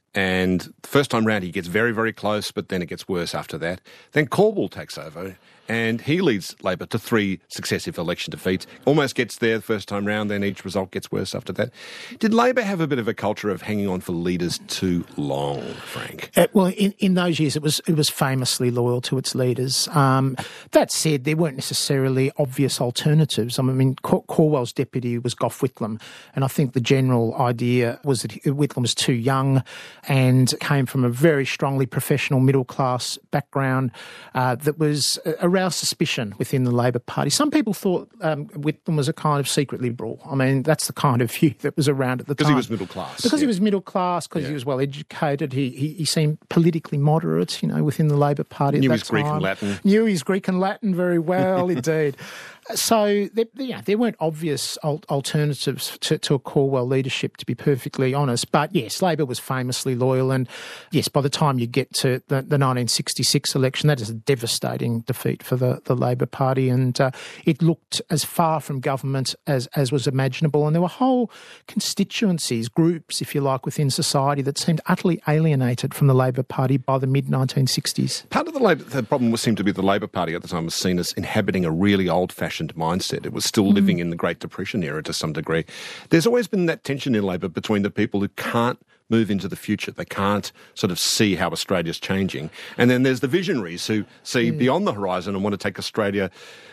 And the first time round he gets very, very close, but then it gets worse after that. Then Calwell takes over, And he leads Labor to three successive election defeats. Almost gets there the first time round, then each result gets worse after that. Did Labor have a bit of a culture of hanging on for leaders too long, Frank? Uh, well, in, in those years, it was it was famously loyal to its leaders. Um, that said, there weren't necessarily obvious alternatives. I mean, Cor- Corwell's deputy was Gough Whitlam, and I think the general idea was that Whitlam was too young and came from a very strongly professional middle-class background uh, that was aroused suspicion within the Labor Party. Some people thought um, Whitlam was a kind of secret liberal. I mean, that's the kind of view that was around at the time. Because he was middle class. Because yeah. he was middle class, because Yeah. he was well educated. He, he he seemed politically moderate, you know, within the Labor Party Knew at his that Greek time. and Latin. Knew his Greek and Latin very well, indeed. So there, yeah, there weren't obvious al- alternatives to, to a Corwell leadership, to be perfectly honest. But yes, Labor was famously loyal, and yes, by the time you get to the, the nineteen sixty-six election, that is a devastating defeat for the, the Labor Party, and uh, it looked as far from government as, as was imaginable. And there were whole constituencies, groups, if you like, within society that seemed utterly alienated from the Labor Party by the mid nineteen sixties. Part of the Labor, the problem was seemed to be the Labor Party at the time was seen as inhabiting a really old-fashioned mindset. It was still Mm. living in the Great Depression era to some degree. There's always been that tension in Labor between the people who can't move into the future. They can't sort of see how Australia's changing. And then there's the visionaries who see beyond the horizon and want to take Australia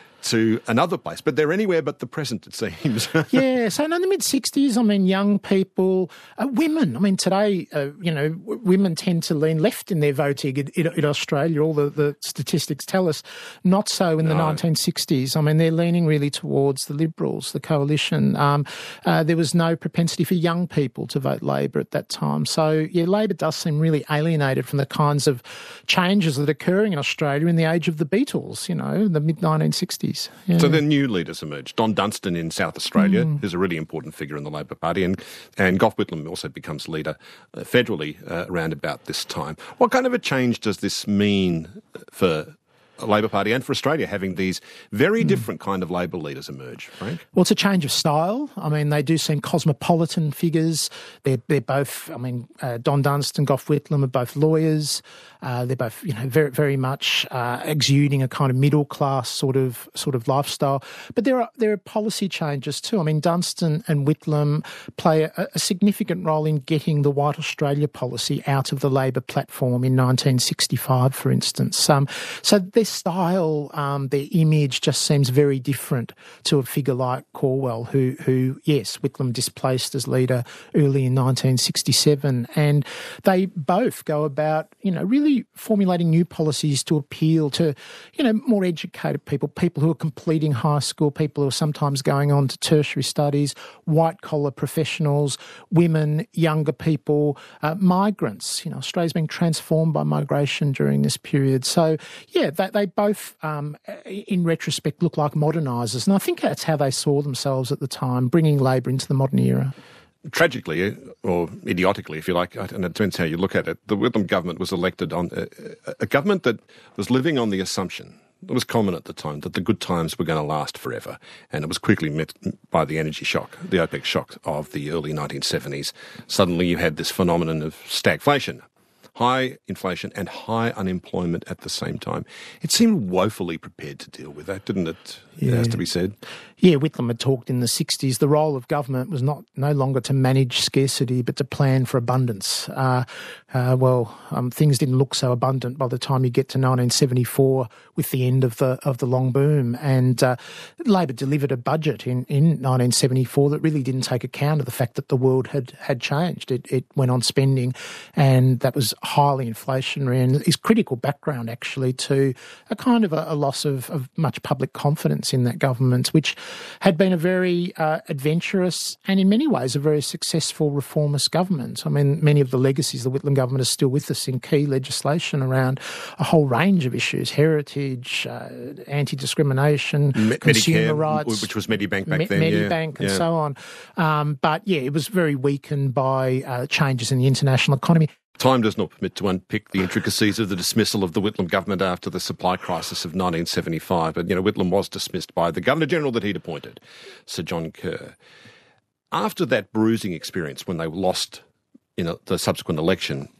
to another place. But they're anywhere but the present, it seems. Yeah, so in the mid-sixties, I mean, young people, uh, women. I mean, today, uh, you know, w- women tend to lean left in their voting in, in, in Australia. All the, the statistics tell us. Not so in the No. nineteen sixties. I mean, they're leaning really towards the Liberals, the coalition. Um, uh, there was no propensity for young people to vote Labor at that time. So, yeah, Labor does seem really alienated from the kinds of changes that are occurring in Australia in the age of the Beatles, you know, in the mid nineteen sixties. Yeah. So then new leaders emerged. Don Dunstan in South Australia Mm. is a really important figure in the Labor Party, and, and Gough Whitlam also becomes leader uh, federally uh, around about this time. What kind of a change does this mean for a Labor Party and for Australia, having these very different kind of Labor leaders emerge, Frank? Well, it's a change of style. I mean, they do seem cosmopolitan figures. They're they're both. I mean, uh, Don Dunstan, Gough Whitlam are both lawyers. Uh, they're both, you know, very very much uh, exuding a kind of middle class sort of sort of lifestyle. But there are there are policy changes too. I mean, Dunstan and Whitlam play a, a significant role in getting the White Australia policy out of the Labor platform in nineteen sixty-five, for instance. Um, so their style, um, their image just seems very different to a figure like Corwell, who who yes, Whitlam displaced as leader early in nineteen sixty-seven, and they both go about, you know, really formulating new policies to appeal to, you know, more educated people, people who are completing high school, people who are sometimes going on to tertiary studies, white-collar professionals, women, younger people, uh, migrants. You know, Australia's being transformed by migration during this period. So, yeah, they, they both, um, in retrospect, look like modernisers. And I think that's how they saw themselves at the time, bringing Labor into the modern era. Tragically, or idiotically, if you like, and it depends how you look at it, the Whitlam government was elected on a, a government that was living on the assumption, it was common at the time, that the good times were going to last forever. And it was quickly met by the energy shock, the OPEC shock of the early nineteen seventies. Suddenly you had this phenomenon of stagflation. High inflation and high unemployment at the same time. It seemed woefully prepared to deal with that, didn't it? Yeah. It has to be said. Yeah, Whitlam had talked in the sixties. The role of government was not no longer to manage scarcity, but to plan for abundance. Uh, uh, well, um, things didn't look so abundant by the time you get to nineteen seventy-four, with the end of the of the long boom. And uh, Labor delivered a budget in, in nineteen seventy-four that really didn't take account of the fact that the world had had changed. It, it went on spending, and that was highly inflationary, and is critical background actually to a kind of a, a loss of, of much public confidence in that government, which had been a very uh, adventurous and in many ways a very successful reformist government. I mean, many of the legacies of the Whitlam government are still with us in key legislation around a whole range of issues: heritage, uh, anti-discrimination, Me- consumer Medicare, rights, which was Medibank back Me- then. Medibank yeah. and yeah. so on. Um, but yeah, it was very weakened by uh, changes in the international economy. Time does not permit to unpick the intricacies of the dismissal of the Whitlam government after the supply crisis of nineteen seventy-five. But, you know, Whitlam was dismissed by the Governor-General that he'd appointed, Sir John Kerr. After that bruising experience when they lost in a, the subsequent election,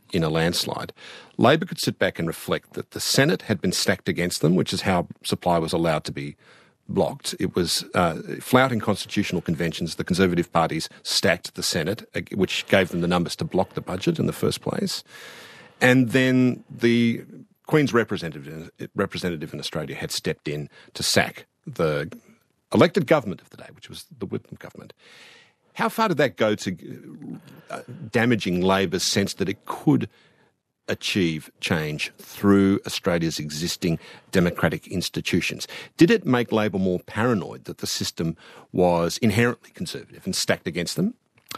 in a landslide, Labor could sit back and reflect that the Senate had been stacked against them, which is how supply was allowed to be blocked. It was uh, flouting constitutional conventions. The Conservative parties stacked the Senate, which gave them the numbers to block the budget in the first place. And then the Queen's representative, representative in Australia had stepped in to sack the elected government of the day, which was the Whitlam government. How far did that go to uh, damaging Labor's sense that it could achieve change through Australia's existing democratic institutions? Did it make Labor more paranoid that the system was inherently conservative and stacked against them?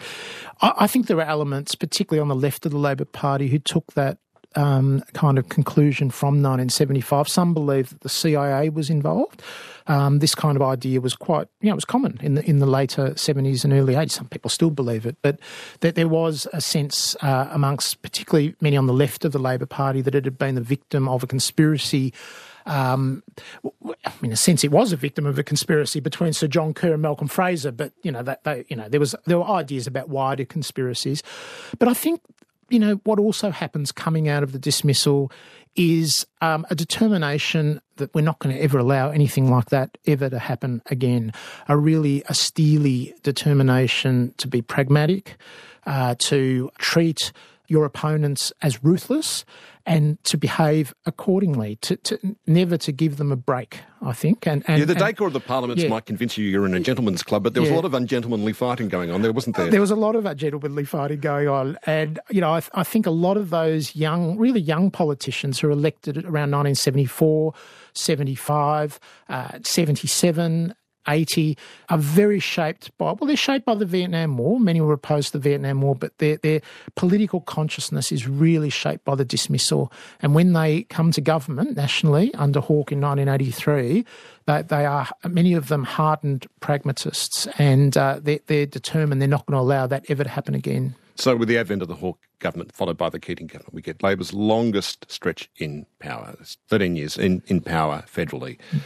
I, I think there are elements, particularly on the left of the Labor Party, who took that um, kind of conclusion from nineteen seventy-five. Some believe that the C I A was involved. Um, this kind of idea was quite, you know, it was common in the in the later seventies and early eighties. Some people still believe it, but that there was a sense uh, amongst particularly many on the left of the Labor Party that it had been the victim of a conspiracy. Um, I mean, in a sense, it was a victim of a conspiracy between Sir John Kerr and Malcolm Fraser. But you know, that they, you know, there was there were ideas about wider conspiracies. But I think, you know, what also happens coming out of the dismissal is um, a determination that we're not going to ever allow anything like that ever to happen again. A really a steely determination to be pragmatic, uh, to treat your opponents as ruthless and to behave accordingly, to, to never to give them a break, I think. And, and yeah, the and, decor of the parliaments yeah. might convince you you're in a gentleman's club, but there was yeah. a lot of ungentlemanly fighting going on there, wasn't there? There was a lot of ungentlemanly fighting going on. And, you know, I, th- I think a lot of those young, really young politicians who were elected around nineteen seventy-four, seventy-five, uh, seventy-seven, eighty are very shaped by, well, they're shaped by the Vietnam War. Many were opposed to the Vietnam War, but their, their political consciousness is really shaped by the dismissal. And when they come to government nationally under Hawke in nineteen eighty-three, they, they are, many of them, hardened pragmatists, and uh, they're, they're determined they're not going to allow that ever to happen again. So with the advent of the Hawke government, followed by the Keating government, we get Labor's longest stretch in power. It's thirteen years in, in power federally. Mm.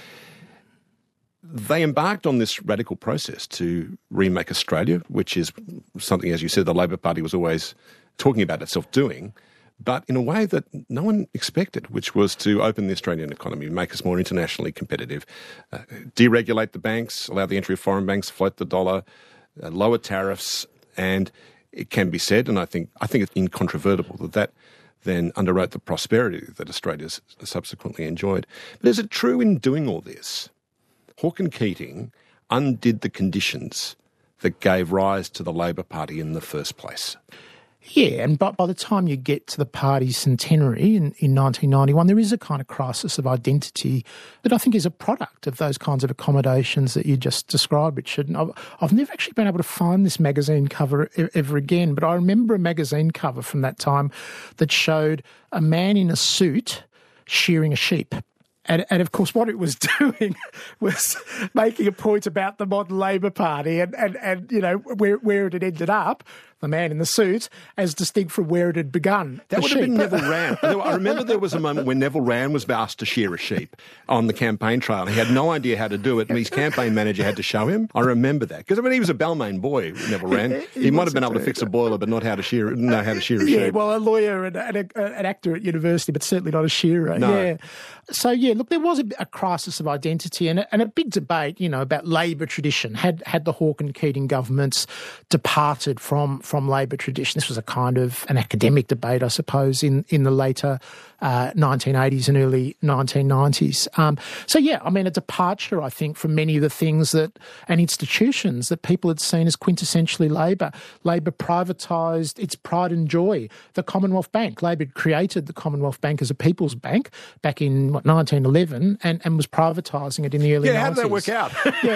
They embarked on this radical process to remake Australia, which is something, as you said, the Labor Party was always talking about itself doing, but in a way that no one expected, which was to open the Australian economy, make us more internationally competitive, uh, deregulate the banks, allow the entry of foreign banks, float the dollar, uh, lower tariffs, and it can be said, and I think I think it's incontrovertible, that that then underwrote the prosperity that Australia's subsequently enjoyed. But is it true in doing all this, Hawke and Keating undid the conditions that gave rise to the Labor Party in the first place? Yeah, and by, by the time you get to the party's centenary in, in nineteen ninety-one, there is a kind of crisis of identity that I think is a product of those kinds of accommodations that you just described, Richard. And I've, I've never actually been able to find this magazine cover ever again, but I remember a magazine cover from that time that showed a man in a suit shearing a sheep. And, and of course, what it was doing was making a point about the modern Labor Party and, and, and you know, where, where it had ended up, the man in the suit, as distinct from where it had begun. That would sheep. have been Neville Wran. I remember there was a moment when Neville Wran was asked to shear a sheep on the campaign trail. He had no idea how to do it, and his campaign manager had to show him. I remember that. Because, I mean, he was a Balmain boy, Neville Wran. He, he might have been able to fix a boiler, but not how to shear it, know how to shear a yeah, sheep. well, a lawyer and, and a, an actor at university, but certainly not a shearer. No. Yeah. So, yeah, look, there was a, a crisis of identity and a, and a big debate, you know, about Labor tradition. Had had the Hawke and Keating governments departed from, from Labor tradition? This was a kind of an academic debate, I suppose, in, in the later uh, nineteen eighties and early nineteen nineties. Um, so, yeah, I mean, a departure, I think, from many of the things that and institutions that people had seen as quintessentially Labor. Labor privatised its pride and joy, the Commonwealth Bank. Labor created the Commonwealth Bank as a people's bank back in, what, nineteen eleven and, and was privatising it in the early yeah, nineties. Yeah, how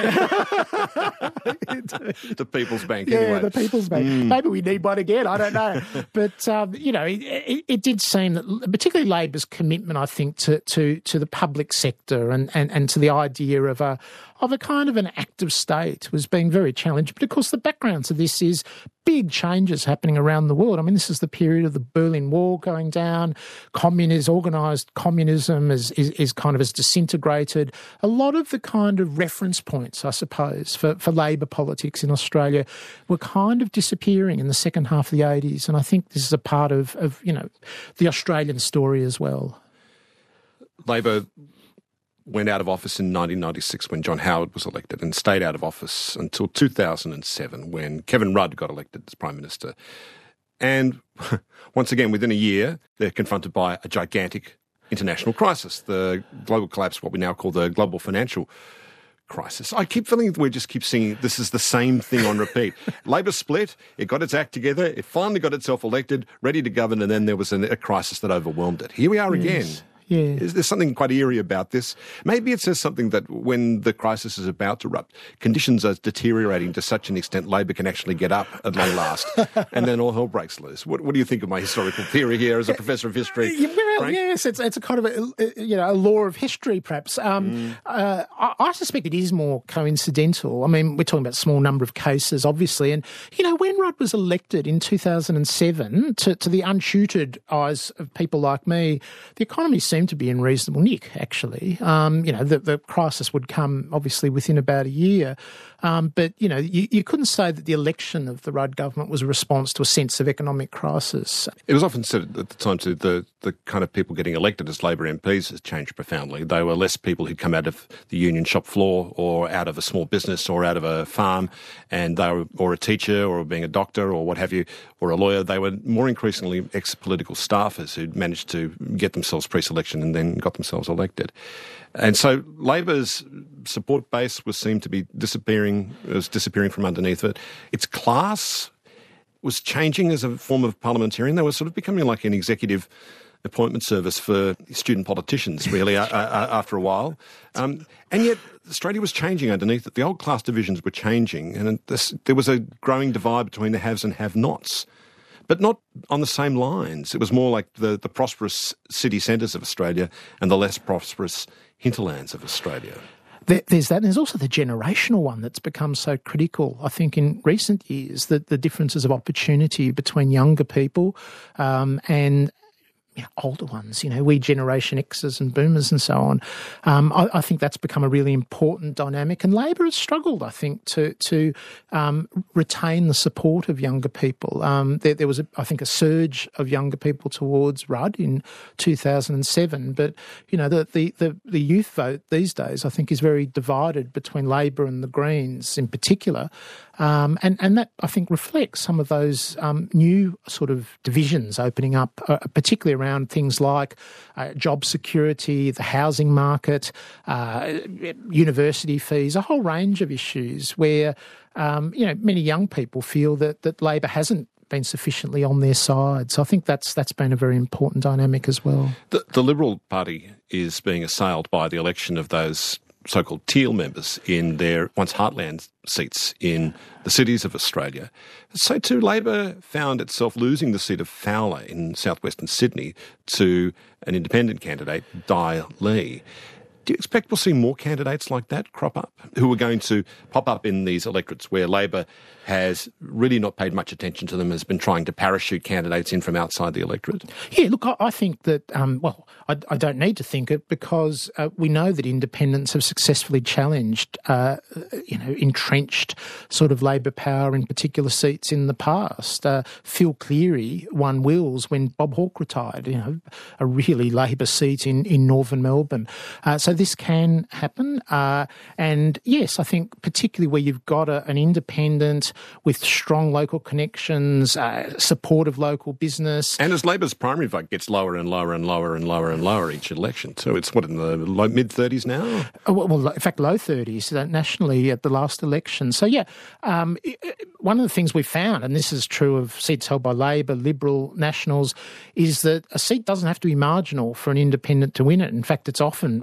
did that work out? The People's Bank, yeah, anyway. the People's Bank. Mm. Maybe we need one again, I don't know. But, um, you know, it, it, it did seem that, particularly Labor's commitment, I think, to, to, to the public sector and, and, and to the idea of a of a kind of an active state was being very challenged. But, of course, the background to this is big changes happening around the world. I mean, this is the period of the Berlin Wall going down. Communism, organised communism is, is, is kind of has disintegrated. A lot of the kind of reference points, I suppose, for, for Labor politics in Australia were kind of disappearing in the second half of the eighties. And I think this is a part of, of you know, the Australian story as well. Labor went out of office in nineteen ninety-six when John Howard was elected and stayed out of office until two thousand seven when Kevin Rudd got elected as Prime Minister. And once again, within a year, they're confronted by a gigantic international crisis, the global collapse, what we now call the global financial crisis. I keep feeling that we just keep seeing this is the same thing on repeat. Labor split, it got its act together, it finally got itself elected, ready to govern, and then there was a, a crisis that overwhelmed it. Here we are again. Yes. Yeah. Is there something quite eerie about this? Maybe it says something that when the crisis is about to erupt, conditions are deteriorating to such an extent Labor can actually get up at long last, and then all hell breaks loose. What, what do you think of my historical theory here as a professor of history? Well, Frank? yes, it's it's a kind of a, you know a law of history, perhaps. Um, mm. uh, I, I suspect it is more coincidental. I mean, we're talking about a small number of cases, obviously, and you know when Rudd was elected in two thousand seven, to, to the untutored eyes of people like me, the economy seemed to be in reasonable nick, actually. Um, you know, the, the crisis would come, obviously, within about a year. Um, but, you know, you, you couldn't say that the election of the Rudd government was a response to a sense of economic crisis. It was often said at the time, too, the, the kind of people getting elected as Labor M Ps has changed profoundly. They were less people who'd come out of the union shop floor or out of a small business or out of a farm, and they were, or a teacher or being a doctor or what have you, or a lawyer. They were more increasingly ex-political staffers who'd managed to get themselves pre-selection and then got themselves elected. And so Labor's support base was seemed to be disappearing, was disappearing from underneath it. Its class was changing as a form of parliamentarian. They were sort of becoming like an executive appointment service for student politicians, really, uh, uh, after a while. Um, and yet Australia was changing underneath it. The old class divisions were changing, and this, there was a growing divide between the haves and have-nots. But not on the same lines. It was more like the, the prosperous city centres of Australia and the less prosperous hinterlands of Australia. There, there's that. And there's also the generational one that's become so critical, I think, in recent years, that the differences of opportunity between younger people um, and you know, older ones, you know, we Generation X's and Boomers and so on. Um, I, I think that's become a really important dynamic, and Labor has struggled, I think, to to um, retain the support of younger people. Um, there, there was, a, I think, a surge of younger people towards Rudd in two thousand seven, but you know, the, the the the youth vote these days, I think, is very divided between Labor and the Greens in particular. Um, and, and that, I think, reflects some of those um, new sort of divisions opening up, uh, particularly around things like uh, job security, the housing market, uh, university fees, a whole range of issues where, um, you know, many young people feel that, that Labor hasn't been sufficiently on their side. So I think that's that's been a very important dynamic as well. The, the Liberal Party is being assailed by the election of those so-called Teal members in their once heartland seats in the cities of Australia. So too, Labor found itself losing the seat of Fowler in southwestern Sydney to an independent candidate, Di Lee. Do you expect we'll see more candidates like that crop up, who are going to pop up in these electorates where Labor has really not paid much attention to them, has been trying to parachute candidates in from outside the electorate? Yeah, look, I, I think that, um, well, I, I don't need to think it because uh, we know that independents have successfully challenged, uh, you know, entrenched sort of Labor power in particular seats in the past. Uh, Phil Cleary won Wills when Bob Hawke retired, you know, a really Labor seat in, in northern Melbourne. Uh, so this can happen. Uh, and yes, I think particularly where you've got a, an independent with strong local connections, uh, support of local business. And as Labor's primary vote gets lower and lower and lower and lower and lower each election, so it's what, in the low, mid-thirties now? Uh, well, well, in fact, low thirties uh, nationally at the last election. So, yeah, um, one of the things we found, and this is true of seats held by Labor, Liberal, Nationals, is that a seat doesn't have to be marginal for an independent to win it. In fact, it's often quite lopsided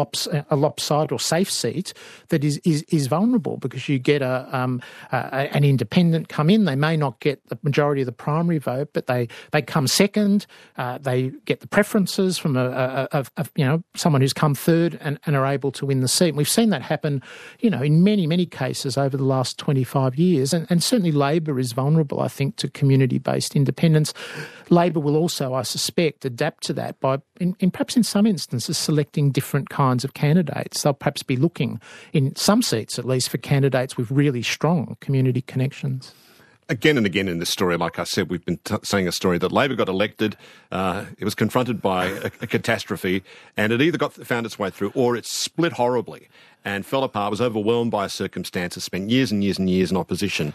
lops, a lopsided or safe seat that is, is, is vulnerable because you get a, um, a an independent come in. They may not get the majority of the primary vote, but they, they come second. Uh, they get the preferences from a, a, a, a you know someone who's come third and, and are able to win the seat. And we've seen that happen, you know, in many many cases over the last twenty-five years, and, and certainly Labor is vulnerable, I think, to community-based independence. Labor will also, I suspect, adapt to that by, in, in perhaps in some instances, selecting different kinds of candidates. They'll perhaps be looking, in some seats at least, for candidates with really strong community connections. Again and again in this story, like I said, we've been t- saying a story that Labor got elected, uh, it was confronted by a, a catastrophe, and it either got found its way through or it split horribly and fell apart, was overwhelmed by circumstances, spent years and years and years in opposition.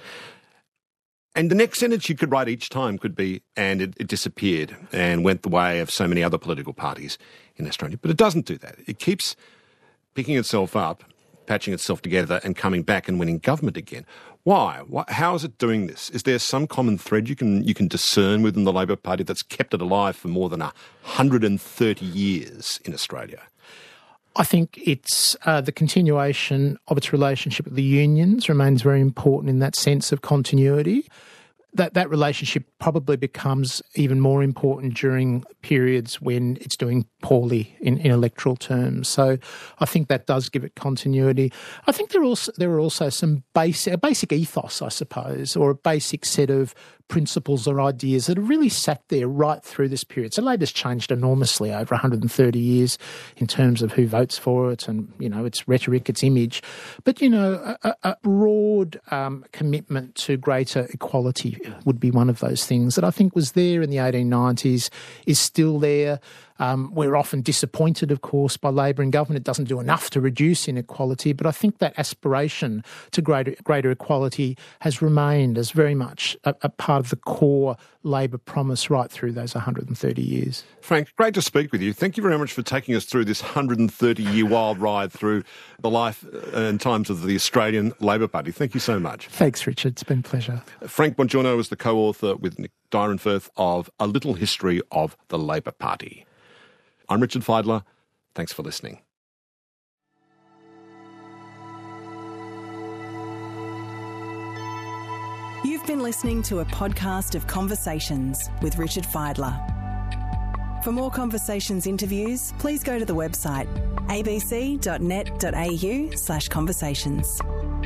And the next sentence you could write each time could be, and it, it disappeared and went the way of so many other political parties in Australia. But it doesn't do that. It keeps picking itself up, patching itself together and coming back and winning government again. Why? Why? How is it doing this? Is there some common thread you can you can discern within the Labor Party that's kept it alive for more than one hundred thirty years in Australia? I think it's uh, the continuation of its relationship with the unions remains very important in that sense of continuity. That that relationship probably becomes even more important during periods when it's doing poorly in, in electoral terms. So I think that does give it continuity. I think there are also there are also some basic a basic ethos, I suppose, or a basic set of principles or ideas that have really sat there right through this period. So Labor's changed enormously over one hundred thirty years in terms of who votes for it and, you know, its rhetoric, its image. But, you know, a, a broad um, commitment to greater equality would be one of those things that I think was there in the eighteen nineties, is still there. Um, we're often disappointed, of course, by Labor in government. It doesn't do enough to reduce inequality, but I think that aspiration to greater greater equality has remained as very much a, a part of the core Labor promise right through those one hundred thirty years. Frank, great to speak with you. Thank you very much for taking us through this one hundred thirty-year wild ride through the life and times of the Australian Labor Party. Thank you so much. Thanks, Richard. It's been a pleasure. Frank Bongiorno is the co-author with Nick Dyrenforth of A Little History of the Labor Party. I'm Richard Fidler. Thanks for listening. You've been listening to a podcast of Conversations with Richard Fidler. For more Conversations interviews, please go to the website a b c dot net dot a u slash conversations.